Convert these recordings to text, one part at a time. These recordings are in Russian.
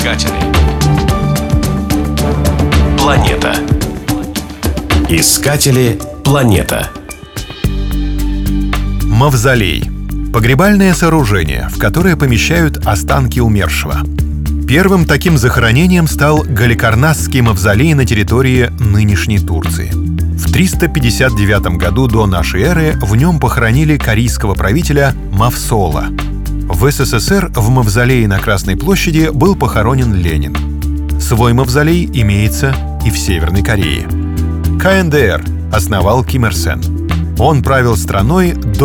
Искатели. Планета. Искатели. Планета. Мавзолей – погребальное сооружение, в которое помещают останки умершего. Первым таким захоронением стал Галикарнасский мавзолей на территории нынешней Турции. В 359 году до нашей эры в нем похоронили корейского правителя Мавсола. В СССР в мавзолее на Красной площади был похоронен Ленин. Свой мавзолей имеется и в Северной Корее. КНДР основал Ким Ир Сен. Он правил страной до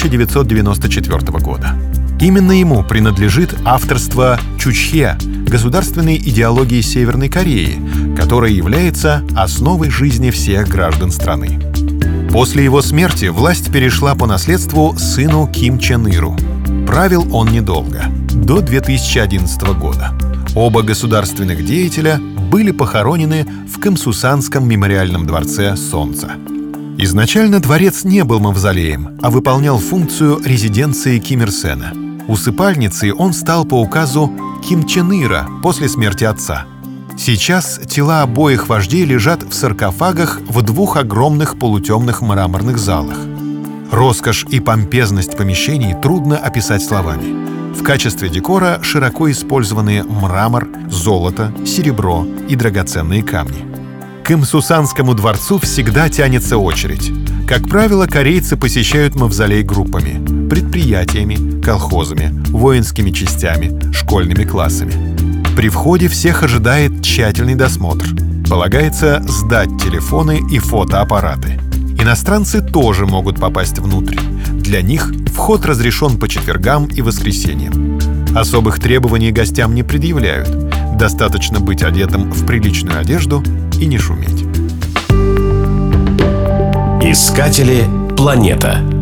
1994 года. Именно ему принадлежит авторство Чучхе — государственной идеологии Северной Кореи, которая является основой жизни всех граждан страны. После его смерти власть перешла по наследству сыну Ким Чен Иру. Правил он недолго, до 2011 года. Оба государственных деятеля были похоронены в Кымсусанском мемориальном дворце «Солнце». Изначально дворец не был мавзолеем, а выполнял функцию резиденции Ким Ир Сена. Усыпальницей он стал по указу Ким Чен Ира после смерти отца. Сейчас тела обоих вождей лежат в саркофагах в двух огромных полутемных мраморных залах. Роскошь и помпезность помещений трудно описать словами. В качестве декора широко использованы мрамор, золото, серебро и драгоценные камни. К Кымсусанскому дворцу всегда тянется очередь. Как правило, корейцы посещают мавзолей группами, предприятиями, колхозами, воинскими частями, школьными классами. При входе всех ожидает тщательный досмотр. Полагается сдать телефоны и фотоаппараты. Иностранцы тоже могут попасть внутрь. Для них вход разрешен по четвергам и воскресеньям. Особых требований гостям не предъявляют. Достаточно быть одетым в приличную одежду и не шуметь. Искатели. Планета.